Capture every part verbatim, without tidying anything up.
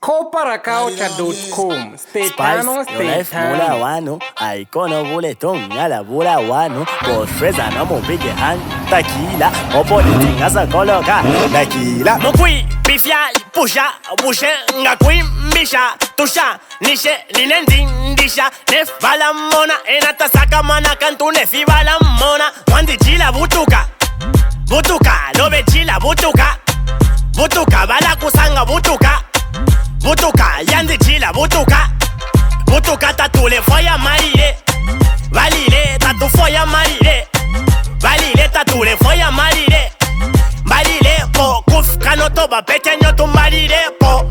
Coparacaucha dot com. Stay tano, stay Mula wanu, aikono buleton, yala bula wanu, boshweza no mubige hand, takila, opoli ngasa koloka, takila. Mukui, bifia, pusha, bushe, ngakui, misha, tusha, nishe, linendindisha, nefala mona, enata saka mana kantu nefibala mona, wandi chila butuka, butuka, lobe chila butuka, butuka, bala kusanga butuka. Butuka, yandi chila butuka. Butuka tatule foya marire. Valile tatu foya marire. Valile tatule foya marire. Marire po kuf kanotoba pequeño tu marire po.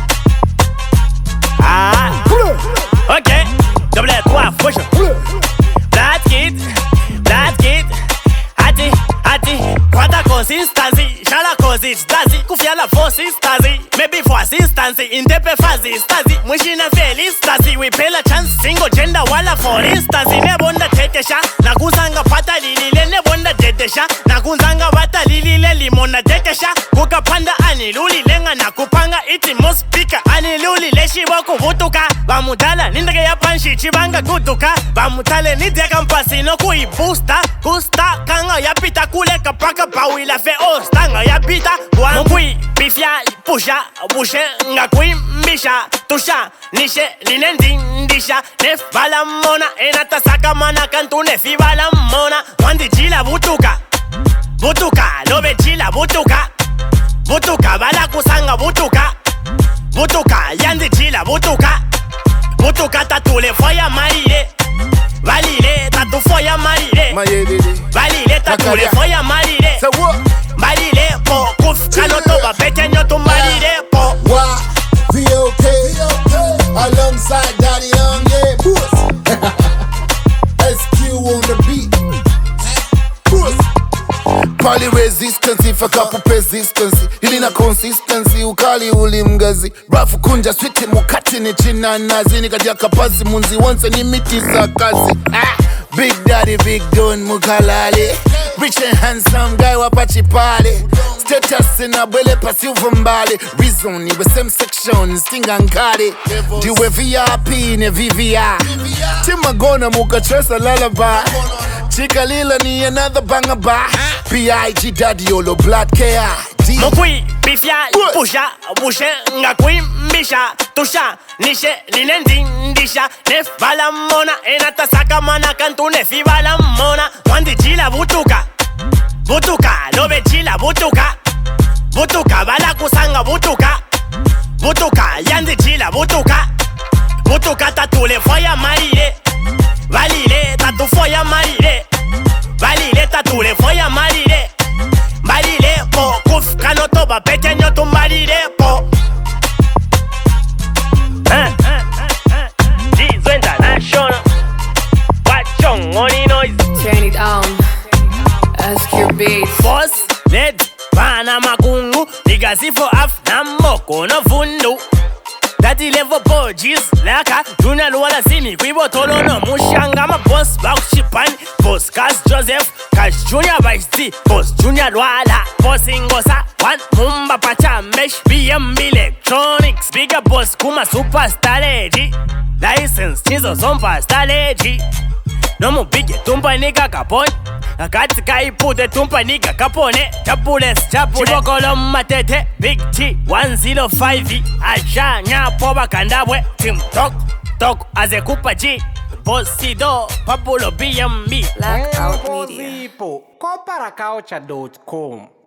Ah, ok, double trois fouche. Black kid, black kid. Ati, ati, quanta consistency. Shala cosi stazi, kufia la force stazi. Maybe for assistance, in tepe fazi stazi. Mwishina feli stazi, we pay la chance. Single gender wala for instance. Nebonda tetesha, nakuzanga pata lilile. Nebonda tetesha, nakuzanga bata lilile. Limona tetesha, kuka panda aniluli. Lenga nakupanga iti mospika aniluli. Leshi wako vutuka, bamutala nindage ya panshi chibanga kutuka. Bamutale nidega mpasi no kui booster. Kusta kanga ya pita kule kapaka pawi la fe ostanga ya pita. Mukui, bifia, pusha, bushe, ngakui, misha, tusha, nishe, linendindisha, nefala mona, enata saka mana kantu nefibala mona, wandi chila butuka, butuka, lobe chila butuka, butuka, bala kusanga butuka, butuka, yandi chila butuka, butuka tatule foya marire, valile tatu foya marire, valile tatule foya marire. Marire po, kuf kanotoba pequeño tu marire po. Why V O K alongside Daddy Young, yeah, puss. S Q on the beat, puss. Pali resistance, if a couple persistence. Ilina consistency, ukali uli mgazi. Rafu kunja switi mukati ni china nazi. Nikadia kapasi munzi once ni miti sakazi. Ah, Big Daddy, Big Don mukalali. Rich and handsome guy wapachi pale. Status in a bwele pasi uvumbale. Reason ni we same section stinga nkari. Diwe V I P ne V V I. Tima gona muka tresa lullaby. Chika lila ni another banger ba. B I G Daddy Yolo Blood K I D. Mukui, bifia, pusha, bushe, ngakui, misha, tusha, nishe, linendindisha, nefala mona, enata saka mana kantu nefibala mona, wandi chila butuka, butuka, lobe chila butuka, butuka, bala kusanga butuka, butuka, yandi chila butuka, butuka tatule foya marire, valile tatu foya marire, valile tatule foya marire. Marire po, kuf kanotoba pequeño tu marire po. Jizo International, Wachong Oni Noise. Turn it on, ask your beats. Boss, let bana makungu. Nigasi for af na moko no fundu. Daddy level boys, laka Junior wala simi kwibo tolo no mushanga. Ma boss bakushipani, boss Cash Joseph, Cash Junior Vice T, boss Junior Wala, boss Ingosa, one Mumba Pacha Mesh, B M B Electronics, bigger boss Kuma Superstar Lady, license Chizo Zompa Star Lady. No mu big tumpa nigga kapon. Akati kai pute tumpa nigga kapone. Chapules chapule Chibokolo matete. Big T one oh five. Aja nya poba kandabwe. Tim tok tok azekupa G. Bossido Papulo B M B. Blackout Media. Coparacaucha dot com.